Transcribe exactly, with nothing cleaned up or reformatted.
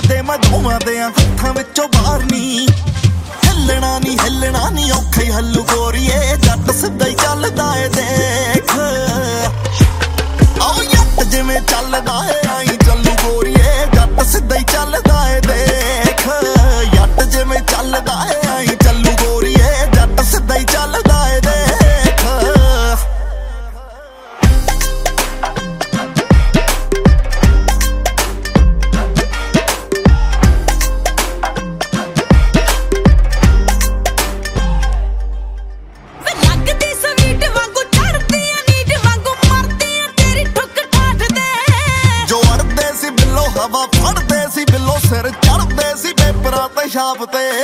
ਦੇ ਮੈਂ ਦੋਵਾਂ ਦੇ ਹੱਥਾਂ ਵਿੱਚੋਂ ਬਾਹਰ ਨੀ ਹਿੱਲਣਾ ਨੀ ਹਿੱਲਣਾ ਨੀ ਔਖਾ ਹੀ ਹੱਲੂ ਗੋਰੀਏ ਜੱਟ ਸਿੱਧਾ ਹੀ ਚੱਲਦਾ ਏ ਦੇਖ ਆਓ ਜੱਟ ਜਿਵੇਂ ਚੱਲਦਾ ਏ ਆਈ ਚੱਲੂ ਗੋਰੀਏ ਜੱਟ ਸਿੱਧਾ ਹੀ ਚੱਲਦਾ ਏ ਦੇਖ ਜੱਟ ਜਿਵੇਂ ਚੱਲਦਾ ਏ ਆਈ ਚੱਲੂ ਗੋਰੀਏ ਜੱਟ ਸਿੱਧਾ ਹੀ ਚੱਲਦਾ ਏ ਦੇਖ ਹਵਾ ਫੜਦੇ ਸੀ ਬਿੱਲੋ ਸਿਰ ਚੜਦੇ ਸੀ ਪੇਪਰਾਂ ਤੇ ਛਾਪ ਤੇ